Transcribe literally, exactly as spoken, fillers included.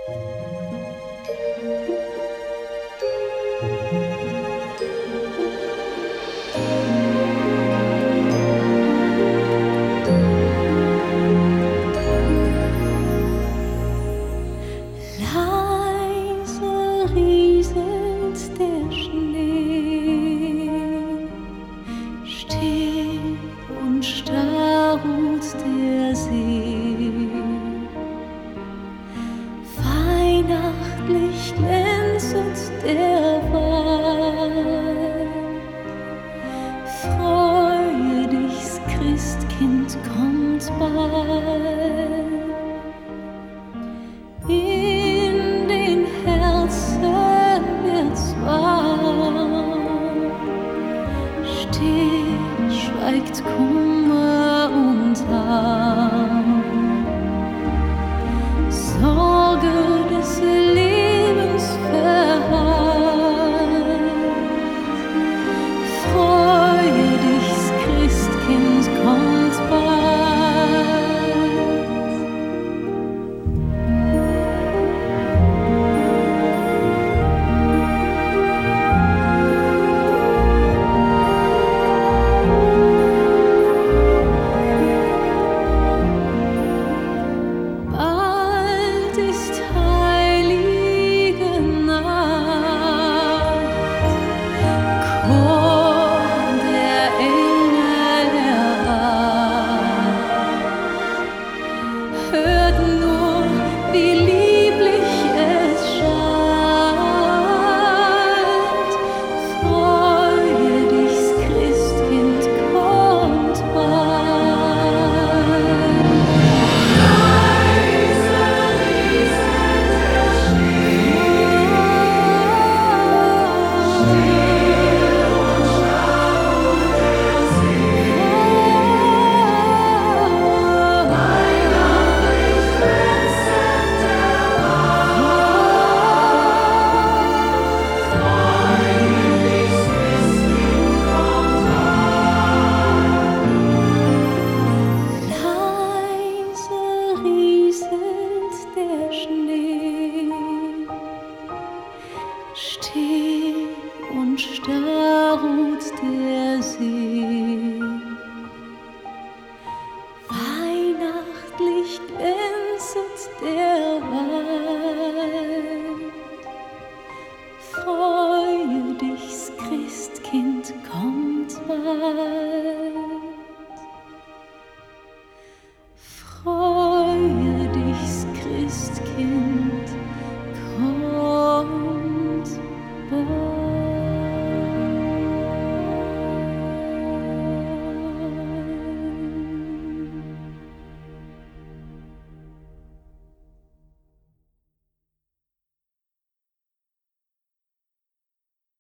Leise rieselt der Schnee, still und starr ruht der See. Weihnachtlich glänzet der Wald. Freue dich, Christkind kommt bald. In den Herzen wird's warm, still schweigt Kummer und Harm. Sorge des Lebens verhallt. Freue dich, Christkind kommt bald. Bald ist heilige Nacht, Chor der Engel erwacht. Hört nur, wie lieblich es schallt. Freue dich, Christkind kommt bald. Leise rieselt der Schnee, still und starr ruht der See. Weihnachtlich glänzet der Wald. Freue dich, Christkind kommt bald. Freue dich, Christkind